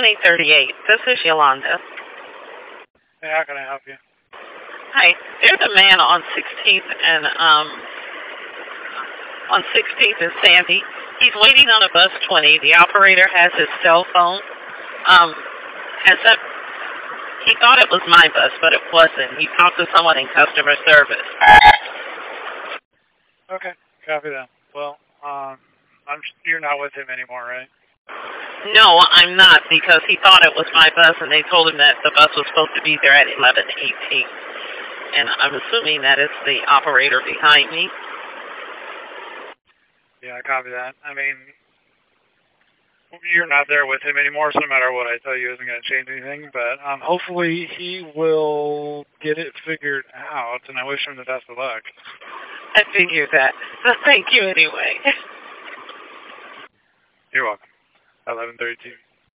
2038. This is Yolanda. Hey, how can I help you? Hi. There's a man on 16th and on 16th and Sandy. He's waiting on a bus 20. The operator has his cell phone. He thought it was my bus, but it wasn't. He talked to someone in customer service. Okay, copy that. Well, you're not with him anymore, right? No, I'm not, because he thought it was my bus, and they told him that the bus was supposed to be there at 11:18. And I'm assuming that it's the operator behind me. Yeah, I copy that. I mean, you're not there with him anymore, so no matter what I tell you isn't going to change anything, but hopefully he will get it figured out, and I wish him the best of luck. I figured that. Thank you anyway. You're welcome. 11:32.